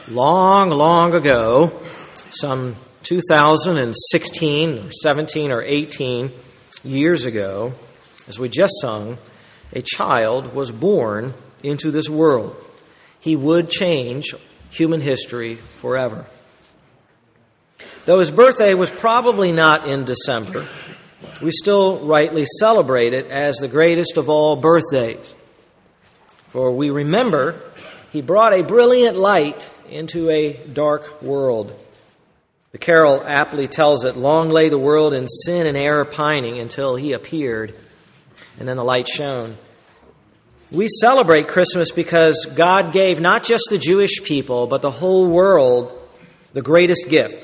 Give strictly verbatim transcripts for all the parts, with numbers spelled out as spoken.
long, long ago, some two thousand sixteen or seventeen or eighteen years ago, as we just sung, a child was born into this world. He would change human history forever. Though his birthday was probably not in December, we still rightly celebrate it as the greatest of all birthdays. For we remember he brought a brilliant light into a dark world. The carol aptly tells it, long lay the world in sin and error pining until he appeared, and then the light shone. We celebrate Christmas because God gave not just the Jewish people, but the whole world the greatest gift.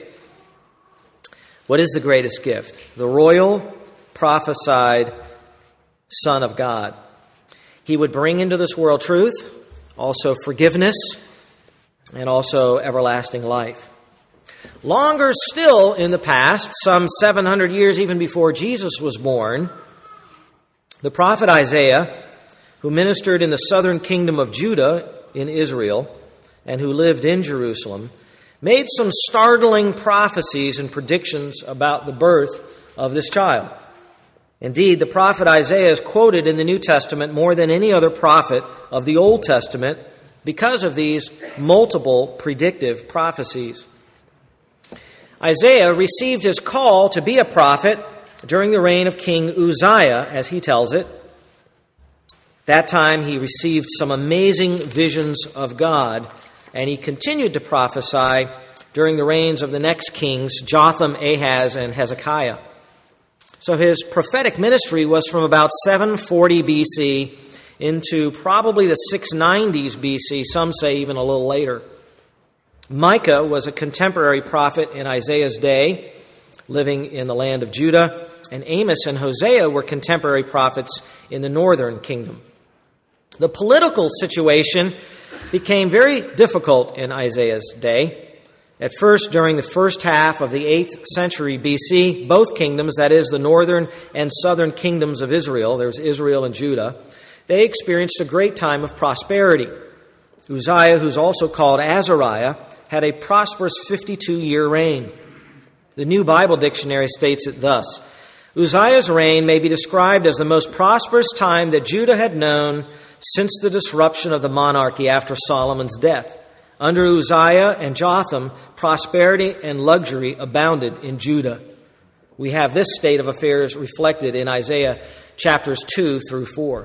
What is the greatest gift? The royal, prophesied Son of God. He would bring into this world truth, also forgiveness, and also everlasting life. Longer still in the past, some seven hundred years even before Jesus was born, the prophet Isaiah, who ministered in the southern kingdom of Judah in Israel and who lived in Jerusalem, made some startling prophecies and predictions about the birth of this child. Indeed, the prophet Isaiah is quoted in the New Testament more than any other prophet of the Old Testament because of these multiple predictive prophecies. Isaiah received his call to be a prophet during the reign of King Uzziah, as he tells it. That time he received some amazing visions of God, and he continued to prophesy during the reigns of the next kings, Jotham, Ahaz, and Hezekiah. So his prophetic ministry was from about seven forty B C into probably the six nineties B C, some say even a little later. Micah was a contemporary prophet in Isaiah's day, living in the land of Judah, and Amos and Hosea were contemporary prophets in the northern kingdom. The political situation became very difficult in Isaiah's day. At first, during the first half of the eighth century B C, both kingdoms, that is, the northern and southern kingdoms of Israel, there's Israel and Judah, they experienced a great time of prosperity. Uzziah, who's also called Azariah, had a prosperous fifty-two-year reign. The New Bible Dictionary states it thus: Uzziah's reign may be described as the most prosperous time that Judah had known since the disruption of the monarchy after Solomon's death. Under Uzziah and Jotham, prosperity and luxury abounded in Judah. We have this state of affairs reflected in Isaiah chapters two through four.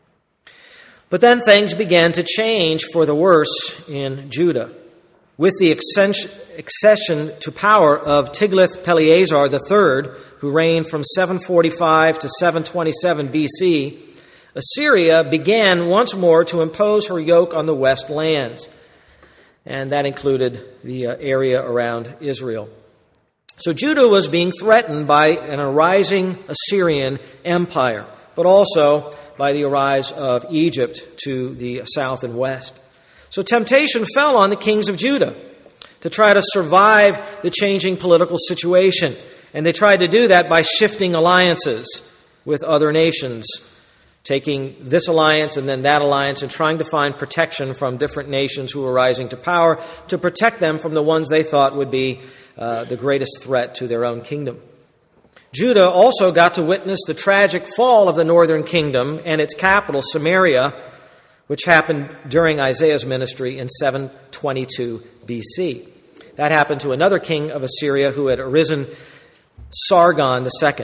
But then things began to change for the worse in Judah. With the accession to power of Tiglath-Pileser the third, who reigned from seven forty-five to seven twenty-seven B C, Assyria began once more to impose her yoke on the west lands, and that included the area around Israel. So Judah was being threatened by an arising Assyrian empire, but also by the arise of Egypt to the south and west. So temptation fell on the kings of Judah to try to survive the changing political situation, and they tried to do that by shifting alliances with other nations, taking this alliance and then that alliance and trying to find protection from different nations who were rising to power to protect them from the ones they thought would be uh, the greatest threat to their own kingdom. Judah also got to witness the tragic fall of the northern kingdom and its capital, Samaria, which happened during Isaiah's ministry in seven twenty-two B C. That happened to another king of Assyria who had arisen, Sargon the second.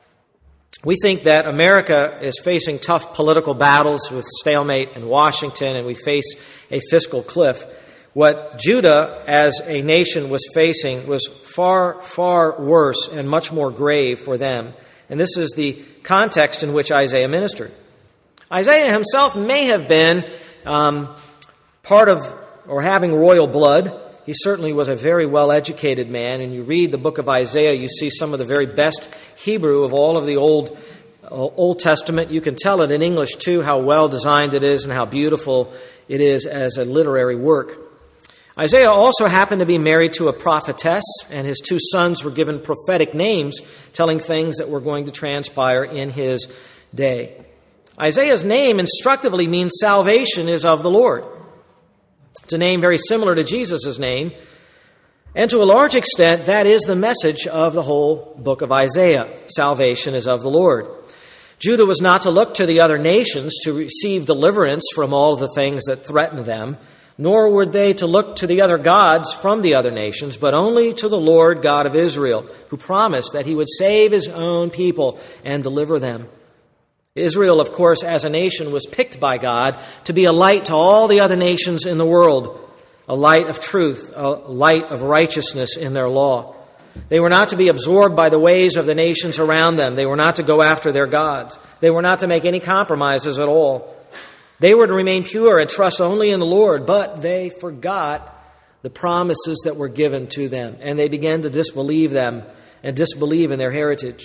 We think that America is facing tough political battles with stalemate in Washington, and we face a fiscal cliff. What Judah as a nation was facing was far, far worse and much more grave for them. And this is the context in which Isaiah ministered. Isaiah himself may have been um, part of or having royal blood. He certainly was a very well-educated man, and you read the book of Isaiah, you see some of the very best Hebrew of all of the Old uh, Old Testament. You can tell it in English, too, how well-designed it is and how beautiful it is as a literary work. Isaiah also happened to be married to a prophetess, and his two sons were given prophetic names, telling things that were going to transpire in his day. Isaiah's name instructively means salvation is of the Lord. It's a name very similar to Jesus' name. And to a large extent, that is the message of the whole book of Isaiah. Salvation is of the Lord. Judah was not to look to the other nations to receive deliverance from all of the things that threatened them, nor were they to look to the other gods from the other nations, but only to the Lord God of Israel, who promised that he would save his own people and deliver them. Israel, of course, as a nation, was picked by God to be a light to all the other nations in the world, a light of truth, a light of righteousness in their law. They were not to be absorbed by the ways of the nations around them. They were not to go after their gods. They were not to make any compromises at all. They were to remain pure and trust only in the Lord, but they forgot the promises that were given to them, and they began to disbelieve them and disbelieve in their heritage.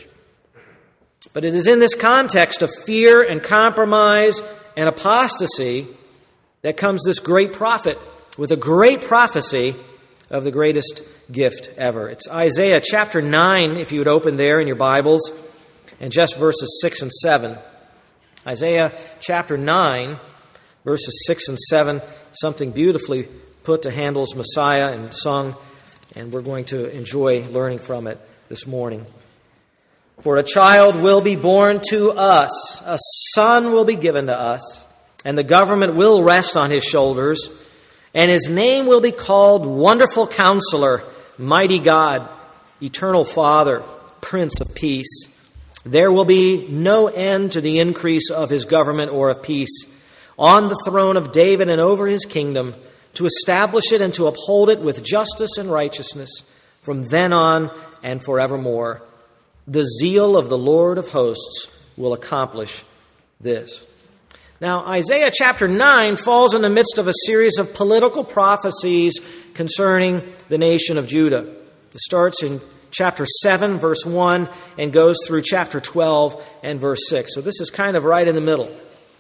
But it is in this context of fear and compromise and apostasy that comes this great prophet with a great prophecy of the greatest gift ever. It's Isaiah chapter nine, if you would open there in your Bibles, and just verses six and seven. Isaiah chapter nine, verses six and seven, something beautifully put to Handel's Messiah and sung, and we're going to enjoy learning from it this morning. For a child will be born to us, a son will be given to us, and the government will rest on his shoulders, and his name will be called Wonderful Counselor, Mighty God, Eternal Father, Prince of Peace. There will be no end to the increase of his government or of peace on the throne of David and over his kingdom, to establish it and to uphold it with justice and righteousness from then on and forevermore. The zeal of the Lord of hosts will accomplish this. Now, Isaiah chapter nine falls in the midst of a series of political prophecies concerning the nation of Judah. It starts in chapter seven, verse one, and goes through chapter twelve and verse six. So this is kind of right in the middle.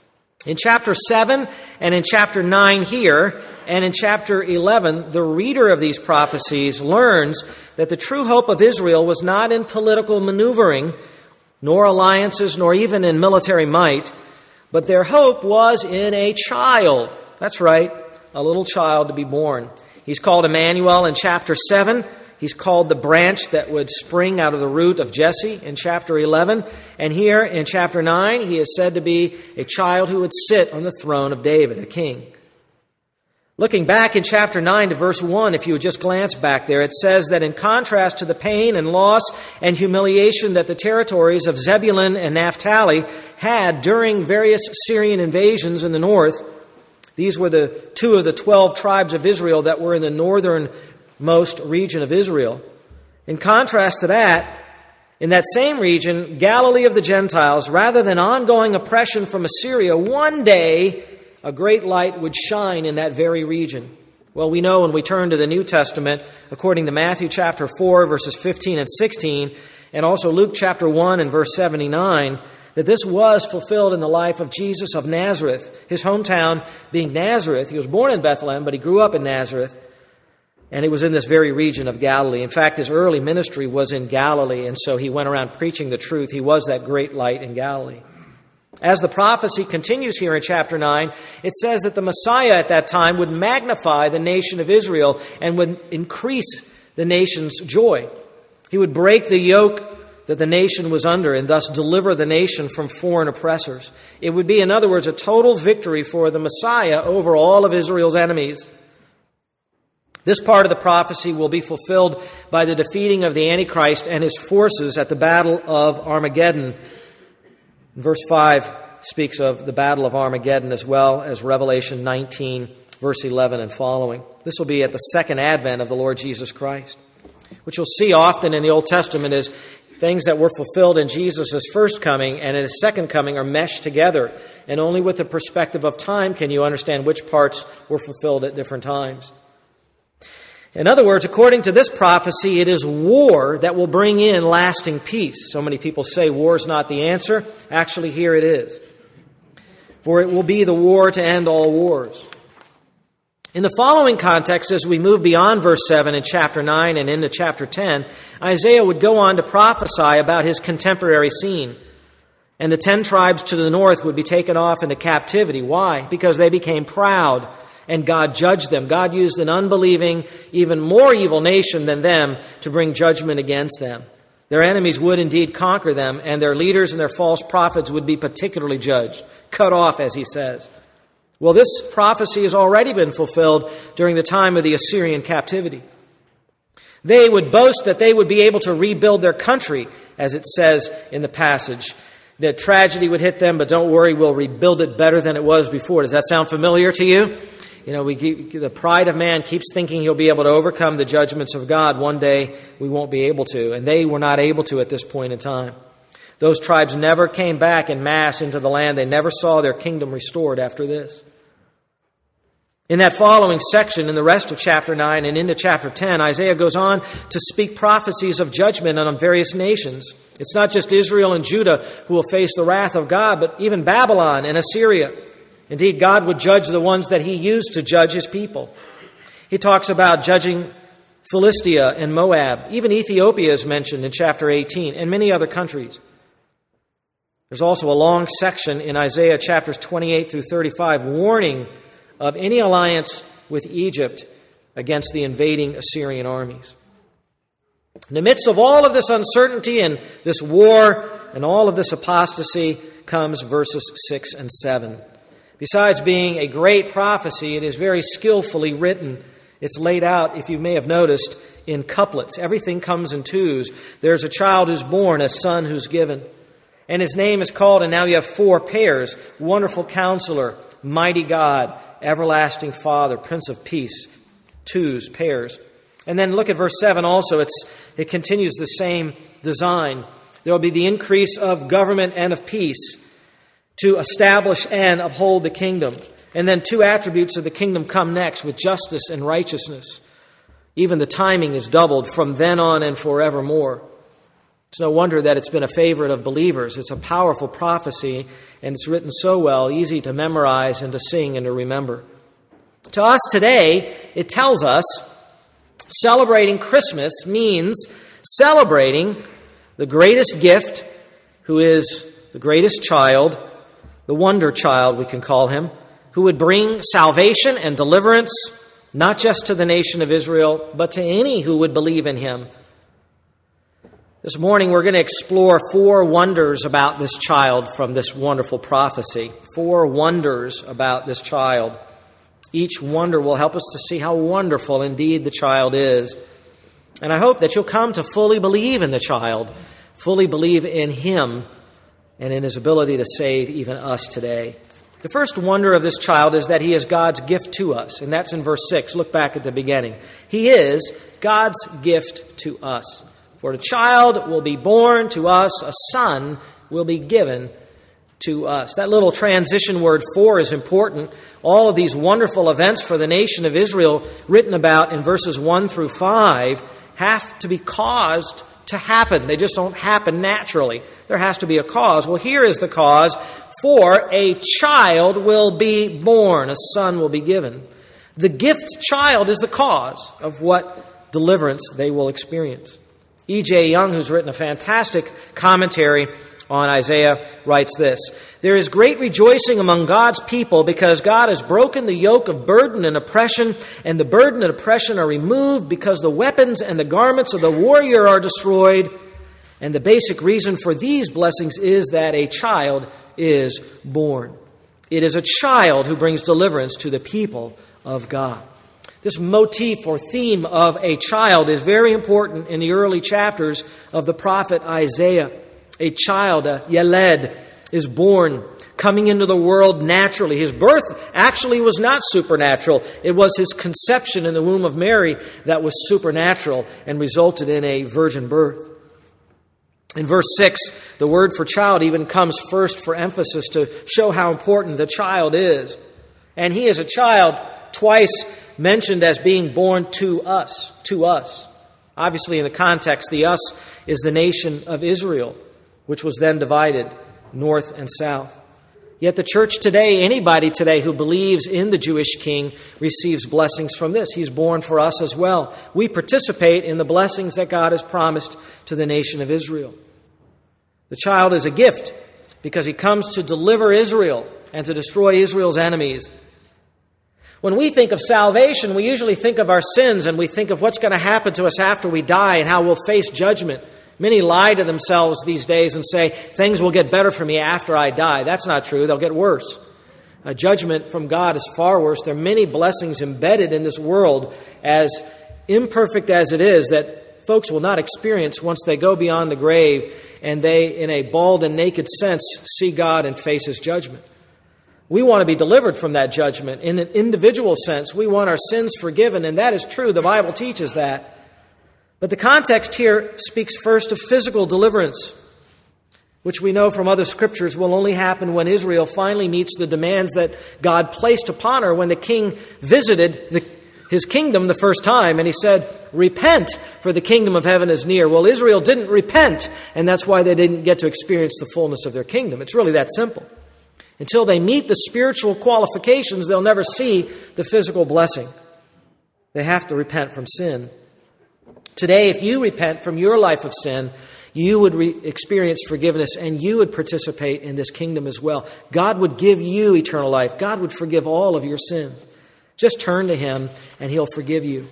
In chapter seven and in chapter nine here, and in chapter eleven, the reader of these prophecies learns that the true hope of Israel was not in political maneuvering, nor alliances, nor even in military might, but their hope was in a child. That's right, a little child to be born. He's called Emmanuel in chapter seven. He's called the branch that would spring out of the root of Jesse in chapter eleven. And here in chapter nine, he is said to be a child who would sit on the throne of David, a king. Looking back in chapter nine to verse one, if you would just glance back there, it says that in contrast to the pain and loss and humiliation that the territories of Zebulun and Naphtali had during various Syrian invasions in the north, these were the two of the twelve tribes of Israel that were in the northernmost region of Israel. In contrast to that, in that same region, Galilee of the Gentiles, rather than ongoing oppression from Assyria, one day a great light would shine in that very region. Well, we know when we turn to the New Testament, according to Matthew chapter four, verses fifteen and sixteen, and also Luke chapter one and verse seventy-nine, that this was fulfilled in the life of Jesus of Nazareth, his hometown being Nazareth. He was born in Bethlehem, but he grew up in Nazareth, and it was in this very region of Galilee. In fact, his early ministry was in Galilee, and so he went around preaching the truth. He was that great light in Galilee. As the prophecy continues here in chapter nine, it says that the Messiah at that time would magnify the nation of Israel and would increase the nation's joy. He would break the yoke that the nation was under and thus deliver the nation from foreign oppressors. It would be, in other words, a total victory for the Messiah over all of Israel's enemies. This part of the prophecy will be fulfilled by the defeating of the Antichrist and his forces at the Battle of Armageddon. Verse five speaks of the Battle of Armageddon as well as Revelation nineteen, verse eleven and following. This will be at the second advent of the Lord Jesus Christ. What you'll see often in the Old Testament is things that were fulfilled in Jesus' first coming and in his second coming are meshed together. And only with the perspective of time can you understand which parts were fulfilled at different times. In other words, according to this prophecy, it is war that will bring in lasting peace. So many people say war is not the answer. Actually, here it is. For it will be the war to end all wars. In the following context, as we move beyond verse seven in chapter nine and into chapter ten, Isaiah would go on to prophesy about his contemporary scene. And the ten tribes to the north would be taken off into captivity. Why? Because they became proud and God judged them. God used an unbelieving, even more evil nation than them to bring judgment against them. Their enemies would indeed conquer them, and their leaders and their false prophets would be particularly judged, cut off, as he says. Well, this prophecy has already been fulfilled during the time of the Assyrian captivity. They would boast that they would be able to rebuild their country, as it says in the passage. That tragedy would hit them, but don't worry, we'll rebuild it better than it was before. Does that sound familiar to you? You know, we keep, the pride of man keeps thinking he'll be able to overcome the judgments of God. One day we won't be able to, and they were not able to at this point in time. Those tribes never came back in mass into the land. They never saw their kingdom restored after this. In that following section, in the rest of chapter nine and into chapter ten, Isaiah goes on to speak prophecies of judgment on various nations. It's not just Israel and Judah who will face the wrath of God, but even Babylon and Assyria. Indeed, God would judge the ones that he used to judge his people. He talks about judging Philistia and Moab. Even Ethiopia is mentioned in chapter eighteen, and many other countries. There's also a long section in Isaiah chapters twenty-eight through thirty-five warning of any alliance with Egypt against the invading Assyrian armies. In the midst of all of this uncertainty and this war and all of this apostasy comes verses six and seven. Besides being a great prophecy, it is very skillfully written. It's laid out, if you may have noticed, in couplets. Everything comes in twos. There's a child who's born, a son who's given. And his name is called, and now you have four pairs: Wonderful Counselor, Mighty God, Everlasting Father, Prince of Peace. Twos, pairs. And then look at verse seven also. It's, it continues the same design. There will be the increase of government and of peace to establish and uphold the kingdom. And then two attributes of the kingdom come next with justice and righteousness. Even the timing is doubled from then on and forevermore. It's no wonder that it's been a favorite of believers. It's a powerful prophecy, and it's written so well, easy to memorize and to sing and to remember. To us today, it tells us celebrating Christmas means celebrating the greatest gift, who is the greatest child, the wonder child we can call him, who would bring salvation and deliverance, not just to the nation of Israel, but to any who would believe in him. This morning we're going to explore four wonders about this child from this wonderful prophecy. Four wonders about this child. Each wonder will help us to see how wonderful indeed the child is. And I hope that you'll come to fully believe in the child, fully believe in him, and in his ability to save even us today. The first wonder of this child is that he is God's gift to us, and that's in verse six. Look back at the beginning. He is God's gift to us. For a child will be born to us, a son will be given to us. That little transition word "for" is important. All of these wonderful events for the nation of Israel written about in verses one through five have to be caused to happen. They just don't happen naturally. There has to be a cause. Well, here is the cause. For a child will be born, a son will be given. The gift child is the cause of what deliverance they will experience. E J Young, who's written a fantastic commentary on Isaiah, writes this: "There is great rejoicing among God's people because God has broken the yoke of burden and oppression, and the burden and oppression are removed because the weapons and the garments of the warrior are destroyed. And the basic reason for these blessings is that a child is born." It is a child who brings deliverance to the people of God. This motif or theme of a child is very important in the early chapters of the prophet Isaiah. A child, a Yeled, is born, coming into the world naturally. His birth actually was not supernatural. It was his conception in the womb of Mary that was supernatural and resulted in a virgin birth. In verse six, the word for child even comes first for emphasis to show how important the child is. And he is a child twice mentioned as being born to us, to us. Obviously, in the context, the us is the nation of Israel, which was then divided north and south. Yet the church today, anybody today who believes in the Jewish king, receives blessings from this. He's born for us as well. We participate in the blessings that God has promised to the nation of Israel. The child is a gift because he comes to deliver Israel and to destroy Israel's enemies. When we think of salvation, we usually think of our sins and we think of what's going to happen to us after we die and how we'll face judgment. Many lie to themselves these days and say, things will get better for me after I die. That's not true. They'll get worse. A judgment from God is far worse. There are many blessings embedded in this world, as imperfect as it is, that folks will not experience once they go beyond the grave and they, in a bald and naked sense, see God and face His judgment. We want to be delivered from that judgment. In an individual sense, we want our sins forgiven, and that is true. The Bible teaches that. But the context here speaks first of physical deliverance, which we know from other scriptures will only happen when Israel finally meets the demands that God placed upon her when the king visited the, his kingdom the first time, and he said, repent, for the kingdom of heaven is near. Well, Israel didn't repent, and that's why they didn't get to experience the fullness of their kingdom. It's really that simple. Until they meet the spiritual qualifications, they'll never see the physical blessing. They have to repent from sin. Today, if you repent from your life of sin, you would re- experience forgiveness and you would participate in this kingdom as well. God would give you eternal life. God would forgive all of your sins. Just turn to Him and He'll forgive you.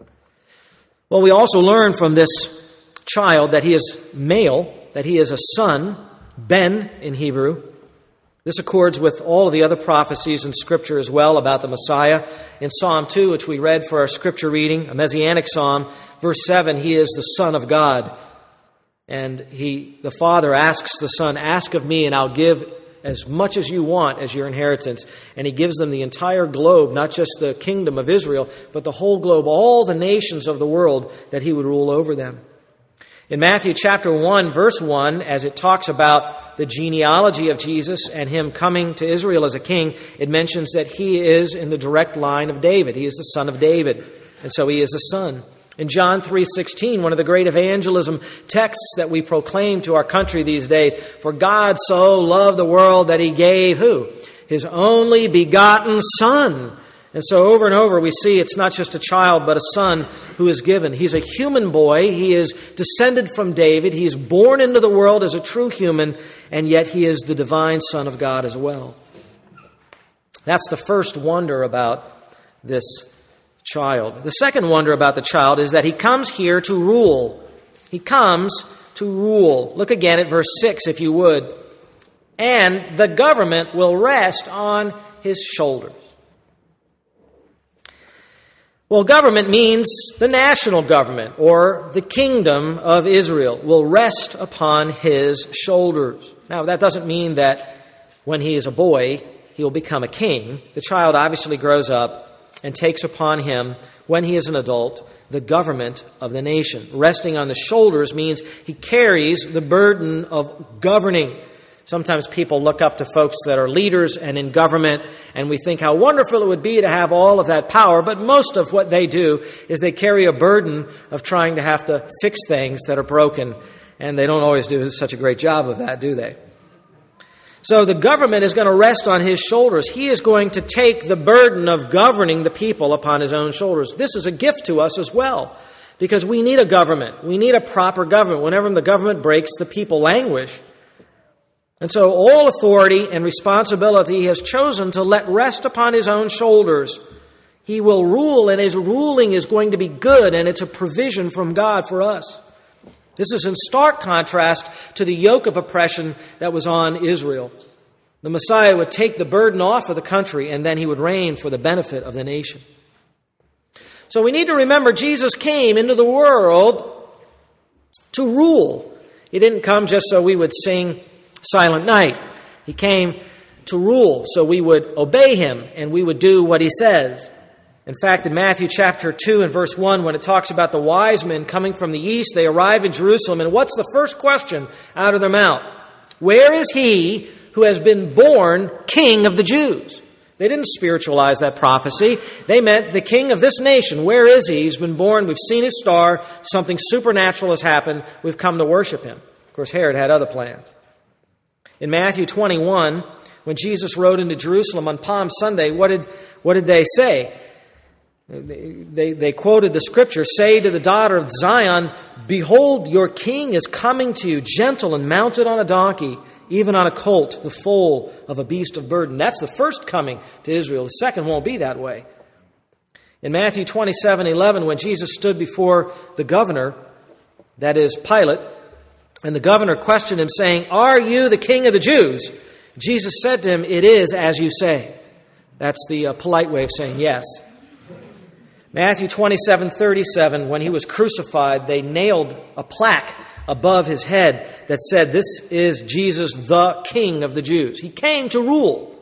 Well, we also learn from this child that he is male, that he is a son, Ben in Hebrew. This accords with all of the other prophecies in Scripture as well about the Messiah. In Psalm two, which we read for our Scripture reading, a Messianic psalm, verse seven, He is the Son of God. And he, the Father asks the Son, ask of me and I'll give as much as you want as your inheritance. And He gives them the entire globe, not just the kingdom of Israel, but the whole globe, all the nations of the world, that He would rule over them. In Matthew chapter one, verse one, as it talks about the genealogy of Jesus and Him coming to Israel as a king, it mentions that He is in the direct line of David. He is the son of David, and so He is a son. In John three sixteen, one of the great evangelism texts that we proclaim to our country these days, for God so loved the world that He gave who? His only begotten Son. And so over and over we see it's not just a child, but a son who is given. He's a human boy. He is descended from David. He is born into the world as a true human, and yet He is the divine Son of God as well. That's the first wonder about this child. The second wonder about the child is that He comes here to rule. He comes to rule. Look again at verse six, if you would. And the government will rest on His shoulders. Well, government means the national government, or the kingdom of Israel, will rest upon His shoulders. Now, that doesn't mean that when he is a boy, he will become a king. The child obviously grows up and takes upon him, when he is an adult, the government of the nation. Resting on the shoulders means he carries the burden of governing. Sometimes people look up to folks that are leaders and in government, and we think how wonderful it would be to have all of that power, but most of what they do is they carry a burden of trying to have to fix things that are broken, and they don't always do such a great job of that, do they? So the government is going to rest on His shoulders. He is going to take the burden of governing the people upon His own shoulders. This is a gift to us as well, because we need a government. We need a proper government. Whenever the government breaks, the people languish. And so all authority and responsibility He has chosen to let rest upon His own shoulders. He will rule, and His ruling is going to be good, and it's a provision from God for us. This is in stark contrast to the yoke of oppression that was on Israel. The Messiah would take the burden off of the country, and then He would reign for the benefit of the nation. So we need to remember Jesus came into the world to rule. He didn't come just so we would sing Silent Night. He came to rule so we would obey Him and we would do what He says. In fact, in Matthew chapter two and verse one, when it talks about the wise men coming from the east, they arrive in Jerusalem, and what's the first question out of their mouth? Where is He who has been born King of the Jews? They didn't spiritualize that prophecy. They meant the King of this nation. Where is He? He's been born. We've seen His star. Something supernatural has happened. We've come to worship Him. Of course, Herod had other plans. In Matthew twenty-one, when Jesus rode into Jerusalem on Palm Sunday, what did, what did they say? They, they, they quoted the scripture, say to the daughter of Zion, behold, your king is coming to you, gentle and mounted on a donkey, even on a colt, the foal of a beast of burden. That's the first coming to Israel. The second won't be that way. In Matthew twenty-seven eleven, when Jesus stood before the governor, that is Pilate, and the governor questioned him, saying, "Are you the king of the Jews?" Jesus said to him, "It is as you say." That's the uh, polite way of saying yes. Matthew twenty-seven thirty-seven, when he was crucified, they nailed a plaque above his head that said, "This is Jesus, the King of the Jews." He came to rule.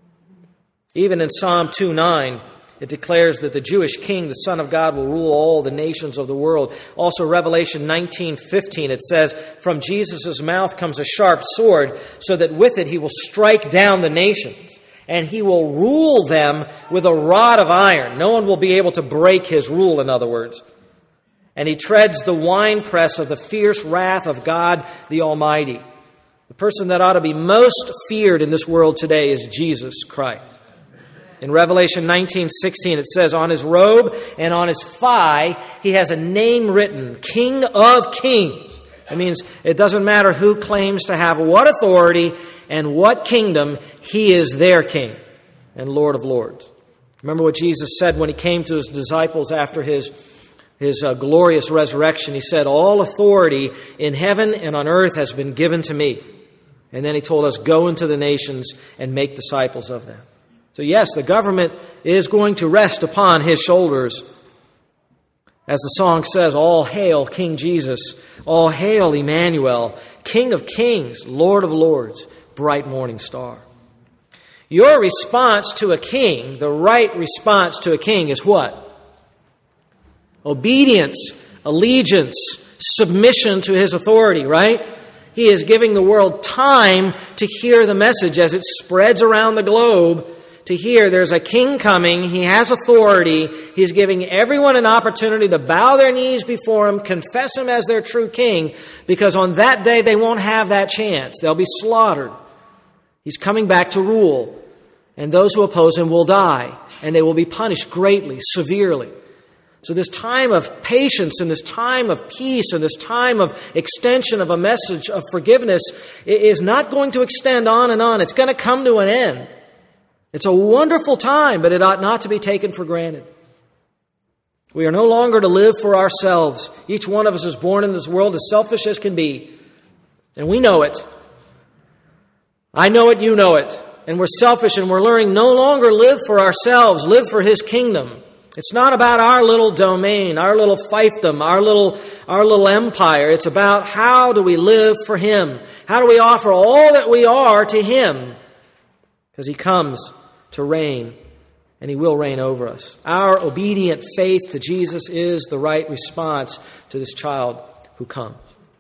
Even in Psalm two nine, it declares that the Jewish king, the Son of God, will rule all the nations of the world. Also, Revelation nineteen fifteen, it says, "From Jesus' mouth comes a sharp sword, so that with it he will strike down the nations, and he will rule them with a rod of iron." No one will be able to break his rule, in other words. "And he treads the winepress of the fierce wrath of God the Almighty." The person that ought to be most feared in this world today is Jesus Christ. In Revelation nineteen sixteen, it says, "On his robe and on his thigh, he has a name written, King of Kings." That means it doesn't matter who claims to have what authority and what kingdom, he is their king and Lord of Lords. Remember what Jesus said when he came to his disciples after his, his uh, glorious resurrection. He said, "All authority in heaven and on earth has been given to me." And then he told us, "Go into the nations and make disciples of them." So yes, the government is going to rest upon his shoulders. As the song says, "All hail King Jesus, all hail Emmanuel, King of kings, Lord of lords, bright morning star." Your response to a king, the right response to a king, is what? Obedience, allegiance, submission to his authority, right? He is giving the world time to hear the message as it spreads around the globe, to hear there's a king coming, he has authority, he's giving everyone an opportunity to bow their knees before him, confess him as their true king, because on that day they won't have that chance. They'll be slaughtered. He's coming back to rule, and those who oppose him will die, and they will be punished greatly, severely. So this time of patience and this time of peace and this time of extension of a message of forgiveness is not going to extend on and on. It's going to come to an end. It's a wonderful time, but it ought not to be taken for granted. We are no longer to live for ourselves. Each one of us is born in this world as selfish as can be. And we know it. I know it, you know it. And we're selfish, and we're learning no longer live for ourselves, live for his kingdom. It's not about our little domain, our little fiefdom, our little, our little empire. It's about how do we live for him? How do we offer all that we are to him? Because he comes to reign, and he will reign over us. Our obedient faith to Jesus is the right response to this child who comes.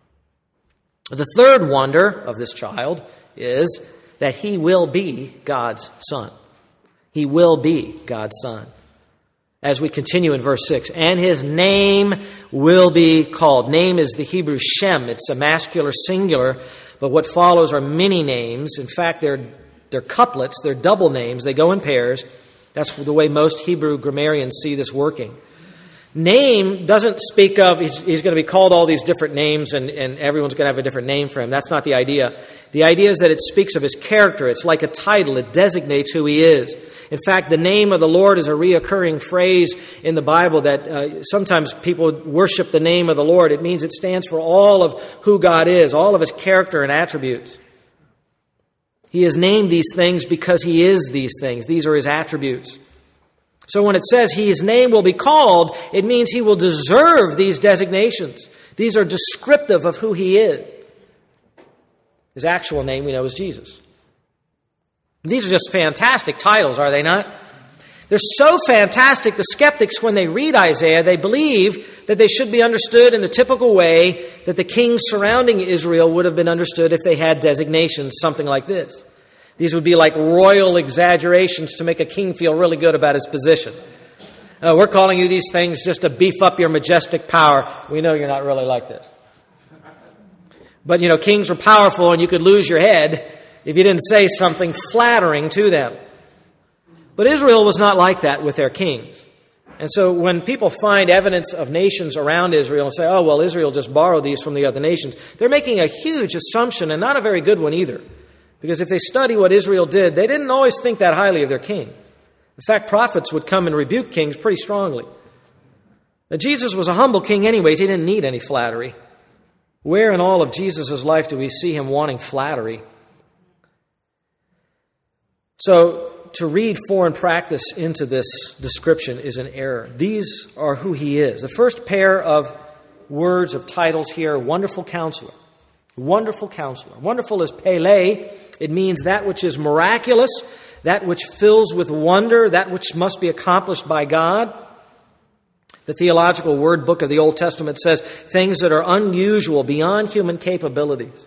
The third wonder of this child is that he will be God's son. He will be God's son. As we continue in verse six, "And his name will be called." Name is the Hebrew Shem. It's a masculine singular, but what follows are many names. In fact, they're They're couplets, they're double names, they go in pairs. That's the way most Hebrew grammarians see this working. Name doesn't speak of, he's, he's going to be called all these different names and, and everyone's going to have a different name for him. That's not the idea. The idea is that it speaks of his character. It's like a title. It designates who he is. In fact, the name of the Lord is a reoccurring phrase in the Bible that uh, sometimes people worship the name of the Lord. It means it stands for all of who God is, all of his character and attributes. He has named these things because he is these things. These are his attributes. So when it says his name will be called, it means he will deserve these designations. These are descriptive of who he is. His actual name, we know, is Jesus. These are just fantastic titles, are they not? They're so fantastic, the skeptics, when they read Isaiah, they believe that they should be understood in the typical way that the kings surrounding Israel would have been understood if they had designations, something like this. These would be like royal exaggerations to make a king feel really good about his position. Uh, we're calling you these things just to beef up your majestic power. We know you're not really like this. But, you know, kings were powerful and you could lose your head if you didn't say something flattering to them. But Israel was not like that with their kings. And so when people find evidence of nations around Israel and say, oh, well, Israel just borrowed these from the other nations, they're making a huge assumption, and not a very good one either. Because if they study what Israel did, they didn't always think that highly of their king. In fact, prophets would come and rebuke kings pretty strongly. Now, Jesus was a humble king anyways. He didn't need any flattery. Where in all of Jesus' life do we see him wanting flattery? So, to read foreign practice into this description is an error. These are who he is. The first pair of words, of titles here, wonderful counselor. Wonderful counselor. Wonderful is Pele. It means that which is miraculous, that which fills with wonder, that which must be accomplished by God. The theological word book of the Old Testament says things that are unusual, beyond human capabilities.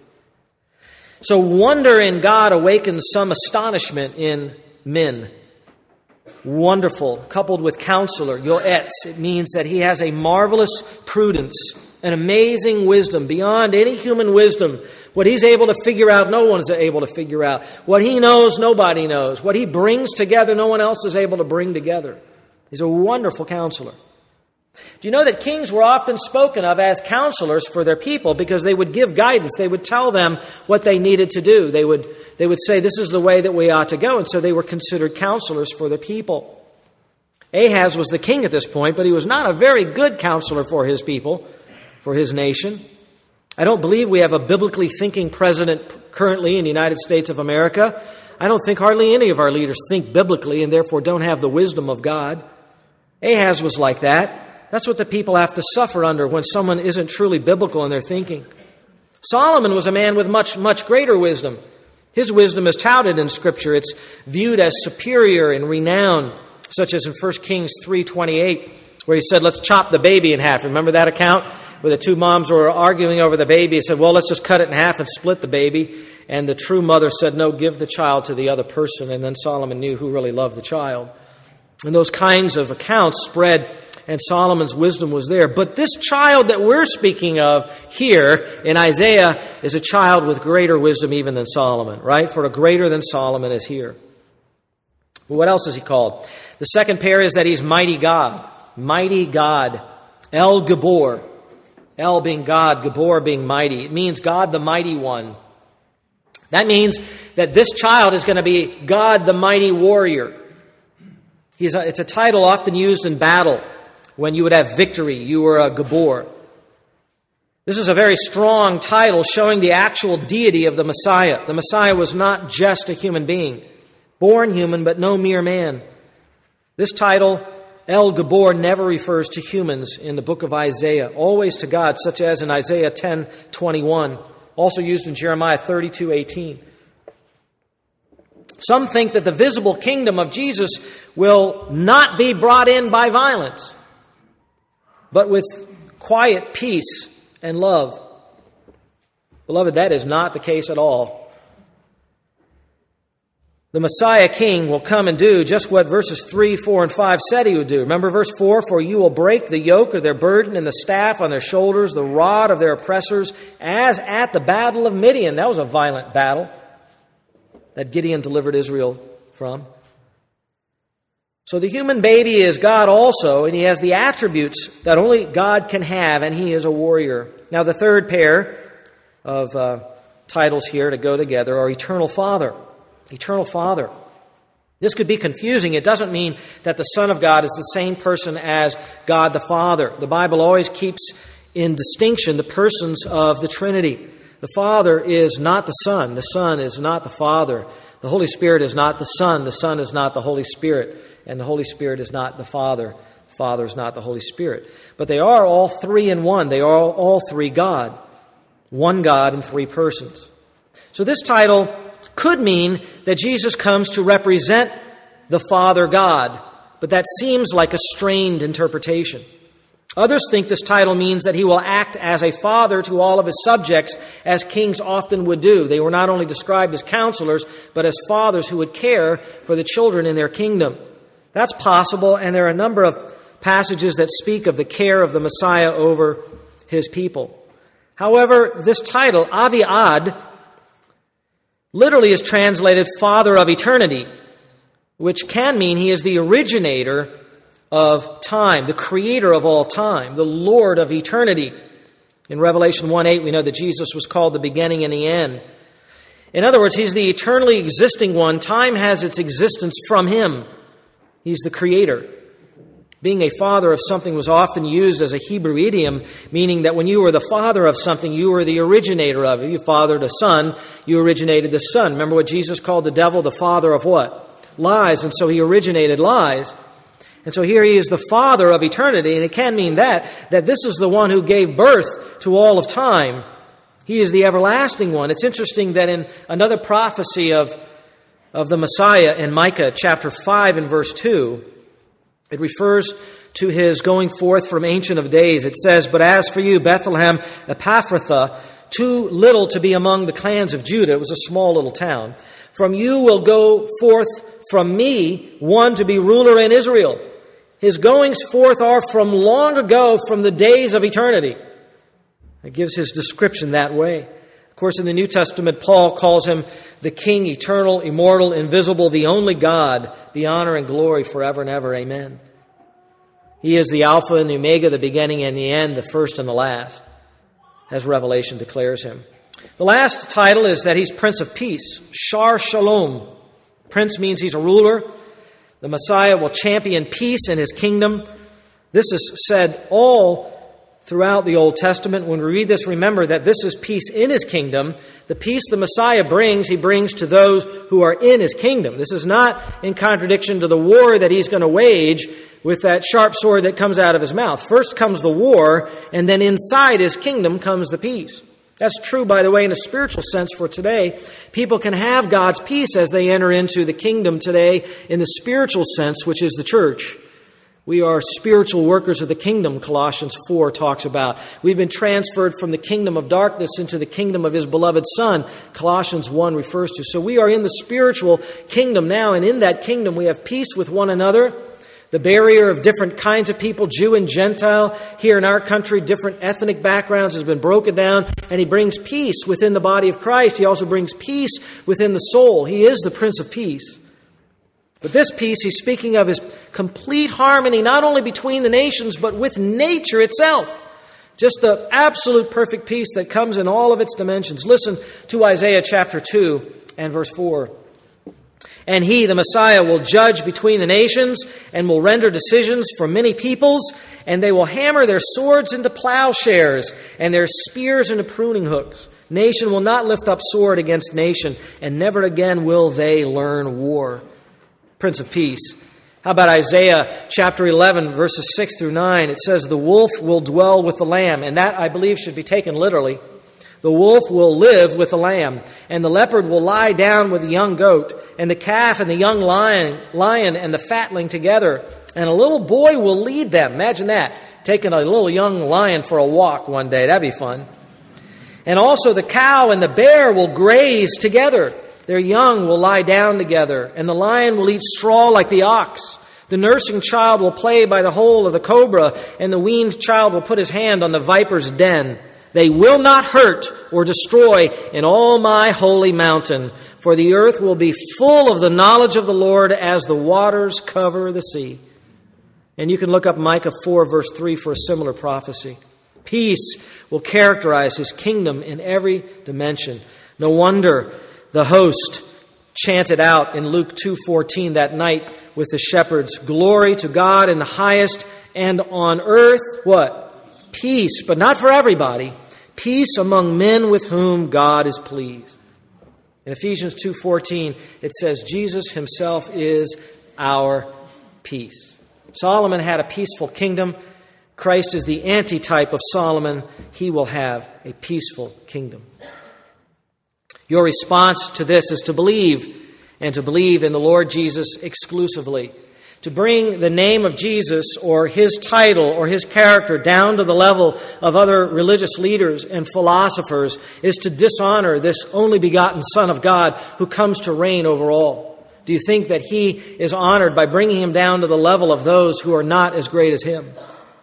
So wonder in God awakens some astonishment in men. Wonderful, coupled with counselor, yoetz. It means that he has a marvelous prudence, an amazing wisdom, beyond any human wisdom. What he's able to figure out, no one is able to figure out. What he knows, nobody knows. What he brings together, no one else is able to bring together. He's a wonderful counselor. Do you know that kings were often spoken of as counselors for their people because they would give guidance. They would tell them what they needed to do. They would, they would say, this is the way that we ought to go. And so they were considered counselors for their people. Ahaz was the king at this point, but he was not a very good counselor for his people, for his nation. I don't believe we have a biblically thinking president currently in the United States of America. I don't think hardly any of our leaders think biblically and therefore don't have the wisdom of God. Ahaz was like that. That's what the people have to suffer under when someone isn't truly biblical in their thinking. Solomon was a man with much, much greater wisdom. His wisdom is touted in Scripture. It's viewed as superior in renown, such as in First Kings three twenty-eight, where he said, let's chop the baby in half. Remember that account where the two moms were arguing over the baby? He said, well, let's just cut it in half and split the baby. And the true mother said, no, give the child to the other person. And then Solomon knew who really loved the child. And those kinds of accounts spread, and Solomon's wisdom was there. But this child that we're speaking of here in Isaiah is a child with greater wisdom even than Solomon, right? For a greater than Solomon is here. Well, what else is he called? The second pair is that he's mighty God. Mighty God. El Gabor. El being God, Gabor being mighty. It means God the mighty one. That means that this child is going to be God the mighty warrior. He's a, it's a title often used in battle. When you would have victory, you were a Gabor. This is a very strong title showing the actual deity of the Messiah. The Messiah was not just a human being, born human, but no mere man. This title, El Gabor, never refers to humans in the book of Isaiah, always to God, such as in Isaiah ten twenty-one, also used in Jeremiah thirty-two eighteen. Some think that the visible kingdom of Jesus will not be brought in by violence, but with quiet peace and love. Beloved, that is not the case at all. The Messiah King will come and do just what verses three, four, and five said he would do. Remember verse four, for you will break the yoke of their burden and the staff on their shoulders, the rod of their oppressors, as at the battle of Midian. That was a violent battle that Gideon delivered Israel from. So the human baby is God also, and he has the attributes that only God can have, and he is a warrior. Now the third pair of uh, titles here to go together are Eternal Father. Eternal Father. This could be confusing. It doesn't mean that the Son of God is the same person as God the Father. The Bible always keeps in distinction the persons of the Trinity. The Father is not the Son. The Son is not the Father. The Holy Spirit is not the Son. The Son is not the Holy Spirit. And the Holy Spirit is not the Father. The Father is not the Holy Spirit. But they are all three in one. They are all, all three God. One God in three persons. So this title could mean that Jesus comes to represent the Father God. But that seems like a strained interpretation. Others think this title means that he will act as a father to all of his subjects, as kings often would do. They were not only described as counselors, but as fathers who would care for the children in their kingdom. That's possible, and there are a number of passages that speak of the care of the Messiah over his people. However, this title, Avi Ad, literally is translated Father of Eternity, which can mean he is the originator of time, the creator of all time, the Lord of eternity. In Revelation one eight, we know that Jesus was called the beginning and the end. In other words, he's the eternally existing one. Time has its existence from him. He's the creator. Being a father of something was often used as a Hebrew idiom, meaning that when you were the father of something, you were the originator of it. You fathered a son, you originated the son. Remember what Jesus called the devil? The father of what? Lies. And so he originated lies. And so here he is the father of eternity, and it can mean that, that this is the one who gave birth to all of time. He is the everlasting one. It's interesting that in another prophecy of, of the Messiah in Micah chapter five and verse two, it refers to his going forth from Ancient of Days. It says, "But as for you, Bethlehem Ephrathah, too little to be among the clans of Judah," it was a small little town, "from you will go forth from me one to be ruler in Israel. His goings forth are from long ago, from the days of eternity." It gives his description that way. Of course, in the New Testament, Paul calls him the King, eternal, immortal, invisible, the only God, be honor and glory forever and ever. Amen. He is the Alpha and the Omega, the beginning and the end, the first and the last, as Revelation declares him. The last title is that he's Prince of Peace, Shar Shalom. Prince means he's a ruler. The Messiah will champion peace in his kingdom. This is said all throughout the Old Testament. When we read this, remember that this is peace in his kingdom. The peace the Messiah brings, he brings to those who are in his kingdom. This is not in contradiction to the war that he's going to wage with that sharp sword that comes out of his mouth. First comes the war, and then inside his kingdom comes the peace. That's true, by the way, in a spiritual sense for today. People can have God's peace as they enter into the kingdom today in the spiritual sense, which is the church. We are spiritual workers of the kingdom, Colossians four talks about. We've been transferred from the kingdom of darkness into the kingdom of his beloved Son, Colossians one refers to. So we are in the spiritual kingdom now, and in that kingdom we have peace with one another. The barrier of different kinds of people, Jew and Gentile, here in our country, different ethnic backgrounds has been broken down, and he brings peace within the body of Christ. He also brings peace within the soul. He is the Prince of Peace. But this peace he's speaking of is complete harmony, not only between the nations, but with nature itself. Just the absolute perfect peace that comes in all of its dimensions. Listen to Isaiah chapter two and verse four. "And he, the Messiah, will judge between the nations and will render decisions for many peoples, and they will hammer their swords into plowshares and their spears into pruning hooks. Nation will not lift up sword against nation, and never again will they learn war." Prince of Peace. How about Isaiah chapter eleven, verses six through nine? It says, "The wolf will dwell with the lamb," and that, I believe, should be taken literally. "The wolf will live with the lamb, and the leopard will lie down with the young goat, and the calf and the young lion, lion and the fatling together, and a little boy will lead them." Imagine that, taking a little young lion for a walk one day. That'd be fun. "And also the cow and the bear will graze together. Their young will lie down together, and the lion will eat straw like the ox. The nursing child will play by the hole of the cobra, and the weaned child will put his hand on the viper's den. They will not hurt or destroy in all my holy mountain, for the earth will be full of the knowledge of the Lord as the waters cover the sea." And you can look up Micah four, verse three for a similar prophecy. Peace will characterize his kingdom in every dimension. No wonder the host chanted out in Luke two fourteen that night with the shepherds, "Glory to God in the highest, and on earth," what? "Peace," but not for everybody. "Peace among men with whom God is pleased." In Ephesians two fourteen, it says, Jesus himself is our peace. Solomon had a peaceful kingdom. Christ is the antitype of Solomon. He will have a peaceful kingdom. Your response to this is to believe, and to believe in the Lord Jesus exclusively. To bring the name of Jesus or his title or his character down to the level of other religious leaders and philosophers is to dishonor this only begotten Son of God who comes to reign over all. Do you think that he is honored by bringing him down to the level of those who are not as great as him?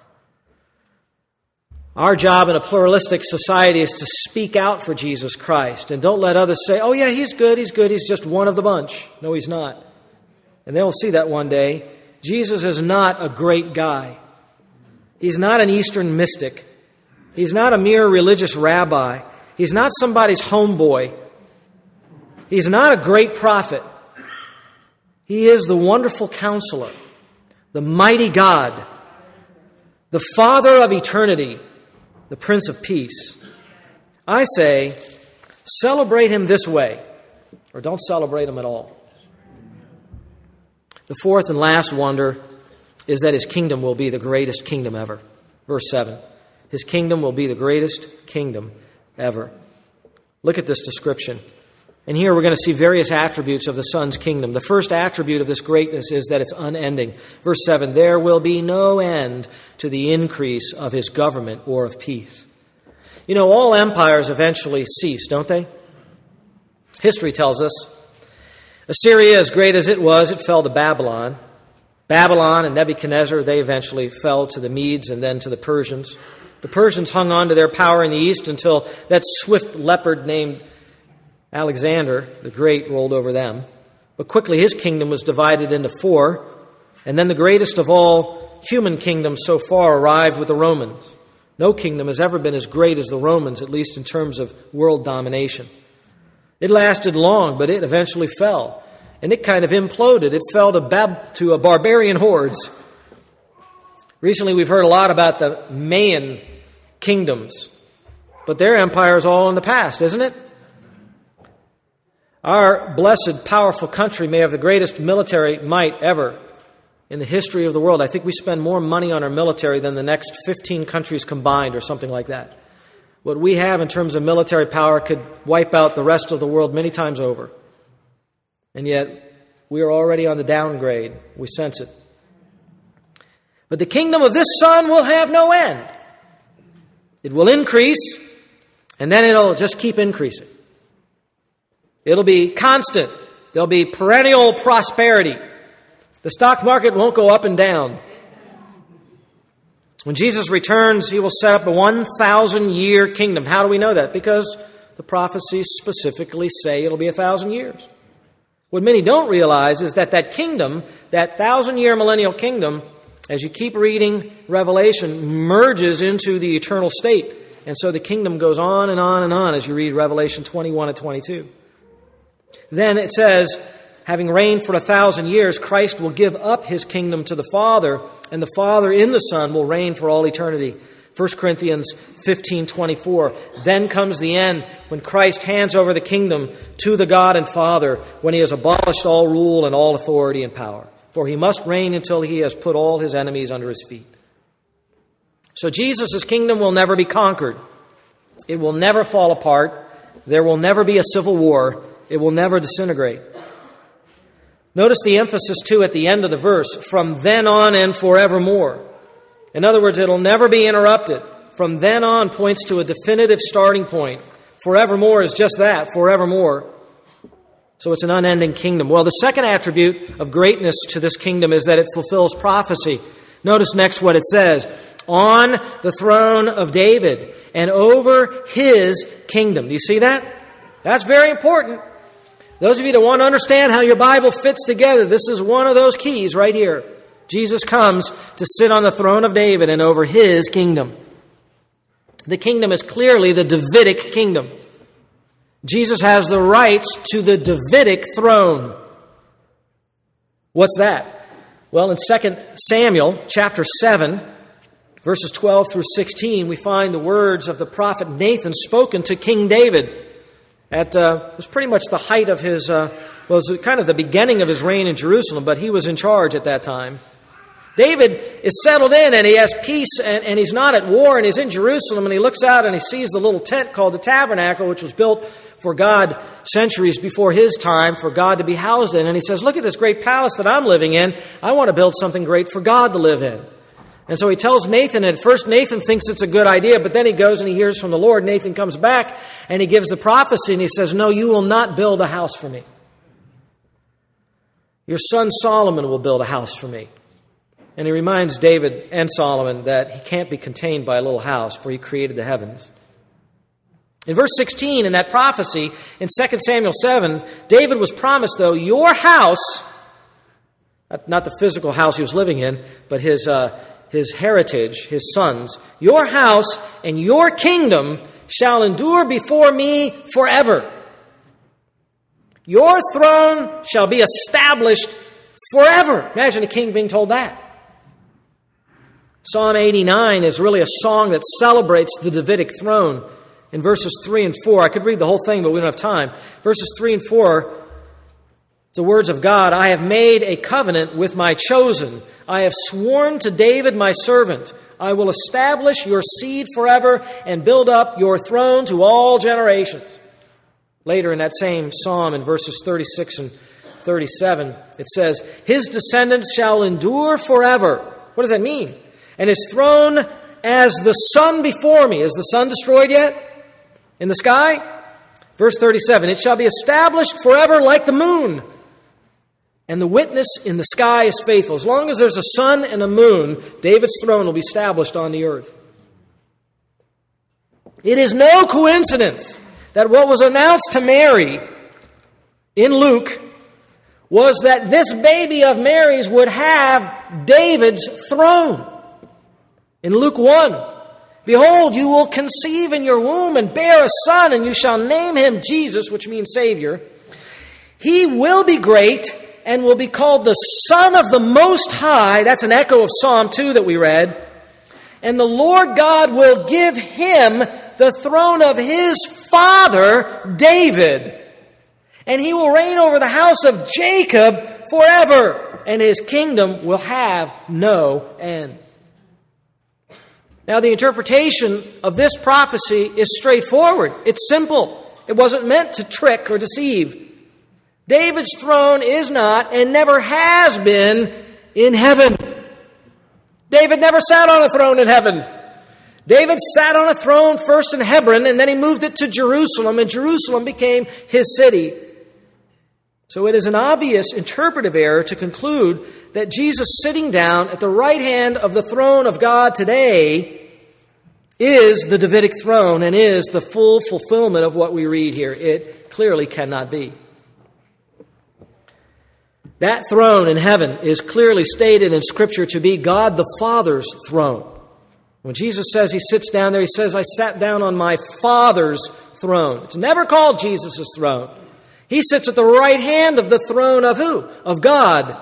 Our job in a pluralistic society is to speak out for Jesus Christ. And don't let others say, "Oh yeah, he's good, he's good, he's just one of the bunch." No, he's not. And they'll see that one day, Jesus is not a great guy. He's not an Eastern mystic. He's not a mere religious rabbi. He's not somebody's homeboy. He's not a great prophet. He is the wonderful counselor, the mighty God, the Father of eternity, the Prince of Peace. I say, celebrate him this way, or don't celebrate him at all. The fourth and last wonder is that his kingdom will be the greatest kingdom ever. Verse seven. His kingdom will be the greatest kingdom ever. Look at this description. And here we're going to see various attributes of the Son's kingdom. The first attribute of this greatness is that it's unending. Verse seven, there will be no end to the increase of his government or of peace. You know, all empires eventually cease, don't they? History tells us Assyria, as great as it was, it fell to Babylon. Babylon and Nebuchadnezzar, they eventually fell to the Medes and then to the Persians. The Persians hung on to their power in the east until that swift leopard named Alexander the Great rolled over them. But quickly his kingdom was divided into four, and then the greatest of all human kingdoms so far arrived with the Romans. No kingdom has ever been as great as the Romans, at least in terms of world domination. It lasted long, but it eventually fell. And it kind of imploded. It fell to, bab- to a barbarian hordes. Recently we've heard a lot about the Mayan kingdoms. But their empire is all in the past, isn't it? Our blessed, powerful country may have the greatest military might ever in the history of the world. I think we spend more money on our military than the next fifteen countries combined or something like that. What we have in terms of military power could wipe out the rest of the world many times over. And yet, we are already on the downgrade. We sense it. But the kingdom of this Son will have no end. It will increase, and then it'll just keep increasing. It'll be constant. There'll be perennial prosperity. The stock market won't go up and down. When Jesus returns, he will set up a one thousand year kingdom. How do we know that? Because the prophecies specifically say it'll be a thousand years. What many don't realize is that that kingdom, that thousand-year millennial kingdom, as you keep reading Revelation, merges into the eternal state. And so the kingdom goes on and on and on as you read Revelation twenty-one and twenty-two. Then it says, having reigned for a thousand years, Christ will give up his kingdom to the Father, and the Father in the Son will reign for all eternity. First Corinthians fifteen twenty-four. Then comes the end when Christ hands over the kingdom to the God and Father, when he has abolished all rule and all authority and power. For he must reign until he has put all his enemies under his feet. So Jesus' kingdom will never be conquered. It will never fall apart. There will never be a civil war. It will never disintegrate. Notice the emphasis, too, at the end of the verse, from then on and forevermore. In other words, it'll never be interrupted. From then on points to a definitive starting point. Forevermore is just that, forevermore. So it's an unending kingdom. Well, the second attribute of greatness to this kingdom is that it fulfills prophecy. Notice next what it says. On the throne of David and over his kingdom. Do you see that? That's very important. Those of you that want to understand how your Bible fits together, this is one of those keys right here. Jesus comes to sit on the throne of David and over his kingdom. The kingdom is clearly the Davidic kingdom. Jesus has the rights to the Davidic throne. What's that? Well, in Second Samuel chapter seven, verses twelve through sixteen, we find the words of the prophet Nathan spoken to King David. At uh, it was pretty much the height of his, uh, well, it was kind of the beginning of his reign in Jerusalem, but he was in charge at that time. David is settled in and he has peace and, and he's not at war and he's in Jerusalem and he looks out and he sees the little tent called the tabernacle, which was built for God centuries before his time, for God to be housed in. And he says, look at this great palace that I'm living in. I want to build something great for God to live in. And so he tells Nathan, and at first Nathan thinks it's a good idea, but then he goes and he hears from the Lord. Nathan comes back and he gives the prophecy and he says, no, you will not build a house for me. Your son Solomon will build a house for me. And he reminds David and Solomon that he can't be contained by a little house, for he created the heavens. In verse sixteen, in that prophecy, in Second Samuel seven, David was promised, though, your house not the physical house he was living in, but his, uh, his heritage, his sons. Your house and your kingdom shall endure before me forever. Your throne shall be established forever. Imagine a king being told that. Psalm eighty-nine is really a song that celebrates the Davidic throne. In verses three and four, I could read the whole thing, but we don't have time. Verses three and four, it's the words of God. I have made a covenant with my chosen. I have sworn to David my servant. I will establish your seed forever and build up your throne to all generations. Later in that same psalm, in verses thirty-six and thirty-seven, it says, his descendants shall endure forever. What does that mean? And his throne as the sun before me. Is the sun destroyed yet in the sky? Verse thirty-seven, it shall be established forever like the moon. And the witness in the sky is faithful. As long as there's a sun and a moon, David's throne will be established on the earth. It is no coincidence that what was announced to Mary in Luke was that this baby of Mary's would have David's throne. In Luke one, behold, you will conceive in your womb and bear a son, and you shall name him Jesus, which means Savior. He will be great and will be called the Son of the Most High. That's an echo of Psalm two that we read. And the Lord God will give him the throne of his father, David. And he will reign over the house of Jacob forever, and his kingdom will have no end. Now, the interpretation of this prophecy is straightforward. It's simple. It wasn't meant to trick or deceive. David's throne is not and never has been in heaven. David never sat on a throne in heaven. David sat on a throne first in Hebron, and then he moved it to Jerusalem, and Jerusalem became his city. So it is an obvious interpretive error to conclude that Jesus sitting down at the right hand of the throne of God today is the Davidic throne and is the full fulfillment of what we read here. It clearly cannot be. That throne in heaven is clearly stated in Scripture to be God the Father's throne. When Jesus says he sits down there, he says, I sat down on my Father's throne. It's never called Jesus' throne. He sits at the right hand of the throne of who? Of God.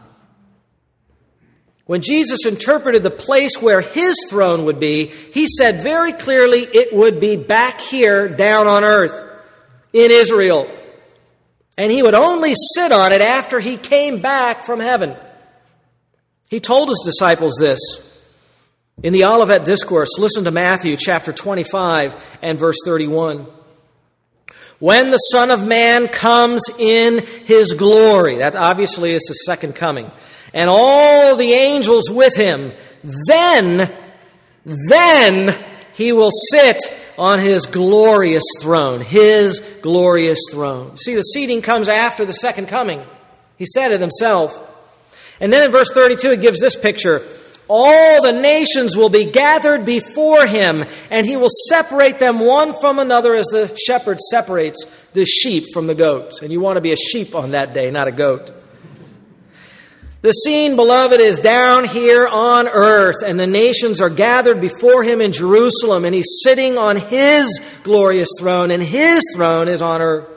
When Jesus interpreted the place where his throne would be, he said very clearly it would be back here down on earth in Israel. And he would only sit on it after he came back from heaven. He told his disciples this in the Olivet Discourse. Listen to Matthew chapter twenty-five and verse thirty-one. When the Son of Man comes in his glory, that obviously is his second coming, and all the angels with him, then, then he will sit on his glorious throne, his glorious throne. See, the seating comes after the second coming. He said it himself. And then in verse thirty-two, it gives this picture. All the nations will be gathered before him, and he will separate them one from another as the shepherd separates the sheep from the goats. And you want to be a sheep on that day, not a goat. The scene, beloved, is down here on earth, and the nations are gathered before him in Jerusalem, and he's sitting on his glorious throne, and his throne is on earth.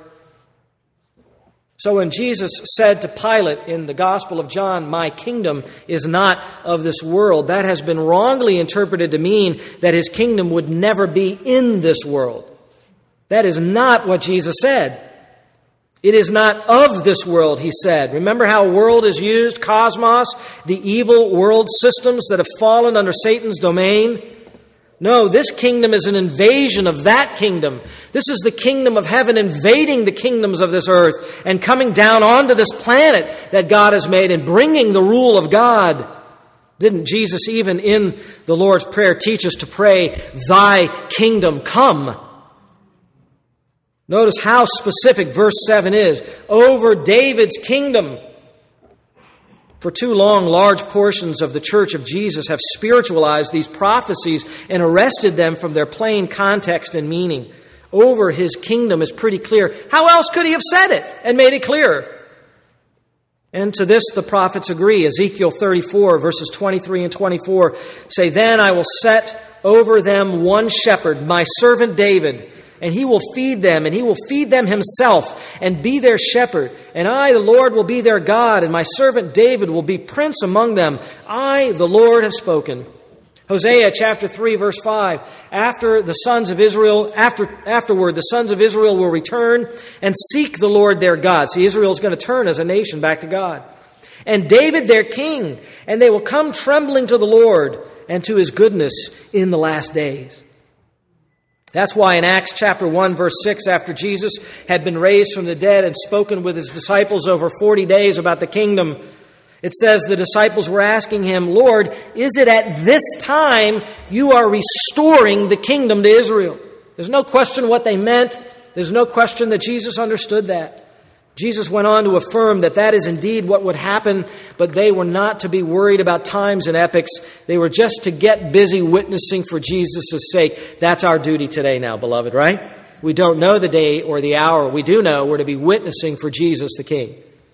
So when Jesus said to Pilate in the Gospel of John, my kingdom is not of this world, that has been wrongly interpreted to mean that his kingdom would never be in this world. That is not what Jesus said. It is not of this world, he said. Remember how world is used, cosmos, the evil world systems that have fallen under Satan's domain? No, this kingdom is an invasion of that kingdom. This is the kingdom of heaven invading the kingdoms of this earth and coming down onto this planet that God has made and bringing the rule of God. Didn't Jesus even in the Lord's Prayer teach us to pray, thy kingdom come? Notice how specific verse seven is. Over David's kingdom. For too long, large portions of the Church of Jesus have spiritualized these prophecies and arrested them from their plain context and meaning. Over his kingdom is pretty clear. How else could he have said it and made it clearer? And to this the prophets agree. Ezekiel thirty-four, verses twenty-three and twenty-four say, "Then I will set over them one shepherd, my servant David, and he will feed them, and he will feed them himself, and be their shepherd. And I, the Lord, will be their God, and my servant David will be prince among them. I, the Lord, have spoken." Hosea chapter three, verse five, after the sons of Israel, after afterward, the sons of Israel will return and seek the Lord their God. See, Israel is going to turn as a nation back to God. "And David their king, and they will come trembling to the Lord and to his goodness in the last days." That's why in Acts chapter one, verse six, after Jesus had been raised from the dead and spoken with his disciples over forty days about the kingdom, it says the disciples were asking him, "Lord, is it at this time you are restoring the kingdom to Israel?" There's no question what they meant. There's no question that Jesus understood that. Jesus went on to affirm that that is indeed what would happen, but they were not to be worried about times and epochs. They were just to get busy witnessing for Jesus' sake. That's our duty today now, beloved, right? We don't know the day or the hour. We do know we're to be witnessing for Jesus the King.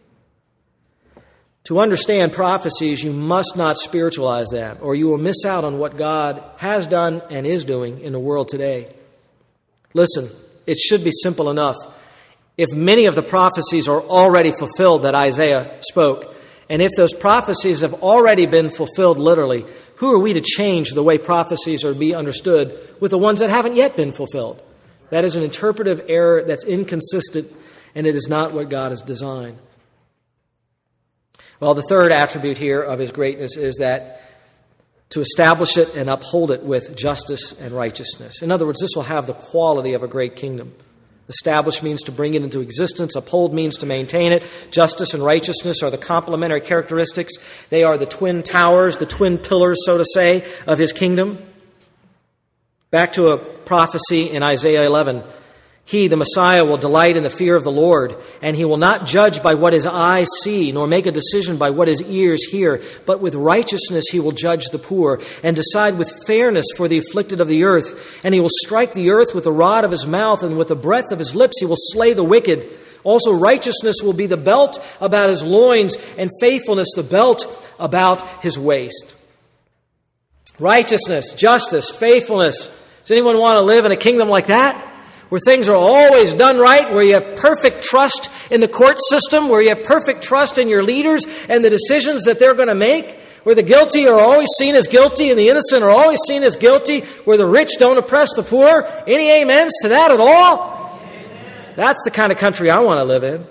To understand prophecies, you must not spiritualize them, or you will miss out on what God has done and is doing in the world today. Listen, it should be simple enough. If many of the prophecies are already fulfilled that Isaiah spoke, and if those prophecies have already been fulfilled literally, who are we to change the way prophecies are to be understood with the ones that haven't yet been fulfilled? That is an interpretive error that's inconsistent, and it is not what God has designed. Well, the third attribute here of his greatness is that to establish it and uphold it with justice and righteousness. In other words, this will have the quality of a great kingdom. Establish means to bring it into existence. Uphold means to maintain it. Justice and righteousness are the complementary characteristics. They are the twin towers, the twin pillars, so to say, of his kingdom. Back to a prophecy in Isaiah eleven. He, the Messiah, will delight in the fear of the Lord, and he will not judge by what his eyes see, nor make a decision by what his ears hear. But with righteousness he will judge the poor, and decide with fairness for the afflicted of the earth. And he will strike the earth with the rod of his mouth, and with the breath of his lips he will slay the wicked. Also righteousness will be the belt about his loins, and faithfulness the belt about his waist. Righteousness, justice, faithfulness. Does anyone want to live in a kingdom like that? Where things are always done right, where you have perfect trust in the court system, where you have perfect trust in your leaders and the decisions that they're going to make, where the guilty are always seen as guilty and the innocent are always seen as guilty, where the rich don't oppress the poor. Any amens to that at all? Amen. That's the kind of country I want to live in.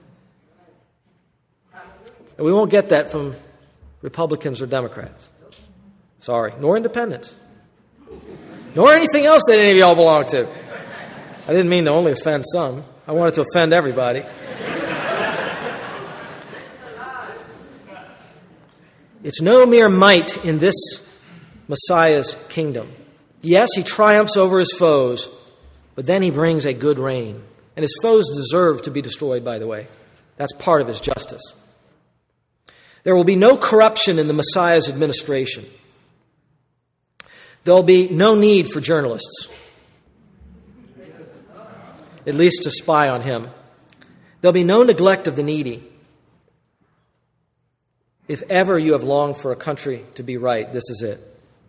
And we won't get that from Republicans or Democrats. Sorry. Nor independents. Nor anything else that any of y'all belong to. I didn't mean to only offend some. I wanted to offend everybody. It's no mere might in this Messiah's kingdom. Yes, he triumphs over his foes, but then he brings a good reign. And his foes deserve to be destroyed, by the way. That's part of his justice. There will be no corruption in the Messiah's administration. There'll be no need for journalists, at least to spy on him. There'll be no neglect of the needy. If ever you have longed for a country to be right, this is it.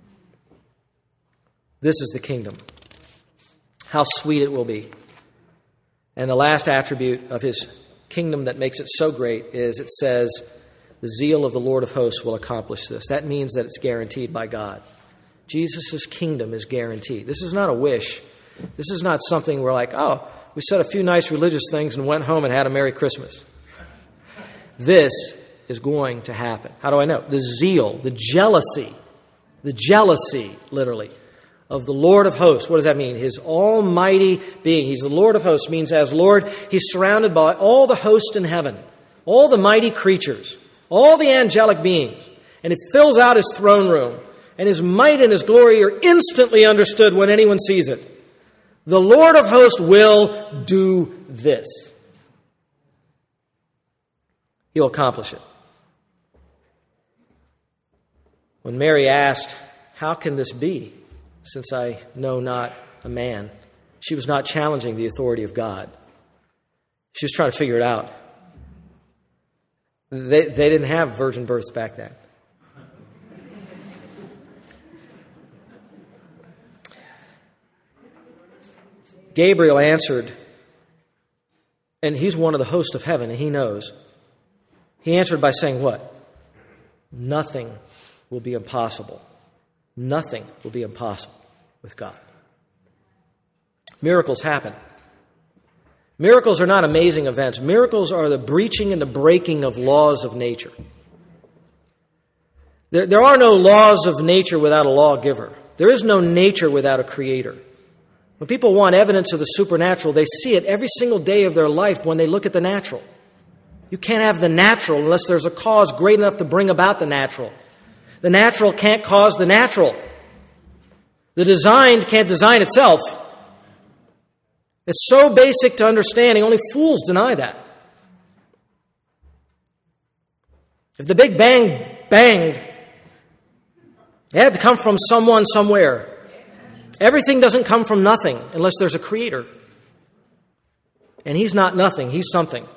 This is the kingdom. How sweet it will be. And the last attribute of his kingdom that makes it so great is it says, the zeal of the Lord of hosts will accomplish this. That means that it's guaranteed by God. Jesus' kingdom is guaranteed. This is not a wish. This is not something we're like, oh, we said a few nice religious things and went home and had a Merry Christmas. This is going to happen. How do I know? The zeal, the jealousy, the jealousy, literally, of the Lord of hosts. What does that mean? His almighty being. He's the Lord of hosts. Means as Lord, he's surrounded by all the hosts in heaven, all the mighty creatures, all the angelic beings. And it fills out his throne room. And his might and his glory are instantly understood when anyone sees it. The Lord of hosts will do this. He'll accomplish it. When Mary asked, how can this be, since I know not a man? She was not challenging the authority of God. She was trying to figure it out. They, they didn't have virgin births back then. Gabriel answered, and he's one of the host of heaven, and he knows. He answered by saying what? Nothing will be impossible. Nothing will be impossible with God. Miracles happen. Miracles are not amazing events. Miracles are the breaching and the breaking of laws of nature. There, there are no laws of nature without a lawgiver. There is no nature without a creator. When people want evidence of the supernatural, they see it every single day of their life when they look at the natural. You can't have the natural unless there's a cause great enough to bring about the natural. The natural can't cause the natural. The designed can't design itself. It's so basic to understanding, only fools deny that. If the Big Bang banged, it had to come from someone somewhere. Everything doesn't come from nothing unless there's a creator. And he's not nothing, he's something.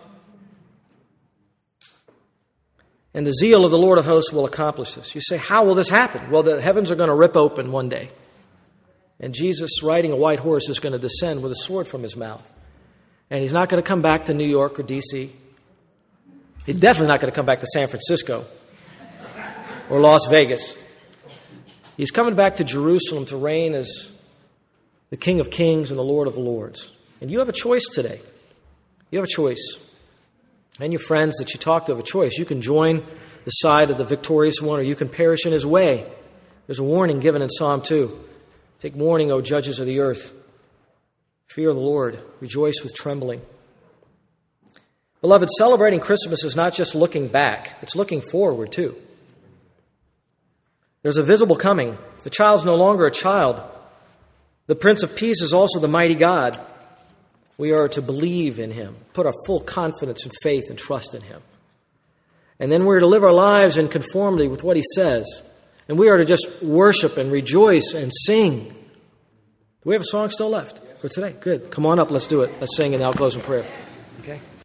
And the zeal of the Lord of hosts will accomplish this. You say, how will this happen? Well, the heavens are going to rip open one day. And Jesus, riding a white horse, is going to descend with a sword from his mouth. And he's not going to come back to New York or D C He's definitely not going to come back to San Francisco or Las Vegas. He's coming back to Jerusalem to reign as the King of Kings and the Lord of Lords. And you have a choice today. You have a choice. And your friends that you talk to have a choice. You can join the side of the victorious one, or you can perish in his way. There's a warning given in Psalm two. Take warning, O judges of the earth. Fear the Lord. Rejoice with trembling. Beloved, celebrating Christmas is not just looking back. It's looking forward, too. There's a visible coming. The child's no longer a child. The Prince of Peace is also the mighty God. We are to believe in him, put our full confidence and faith and trust in him. And then we're to live our lives in conformity with what he says. And we are to just worship and rejoice and sing. Do we have a song still left for today? Good. Come on up. Let's do it. Let's sing and I'll close in prayer. Okay?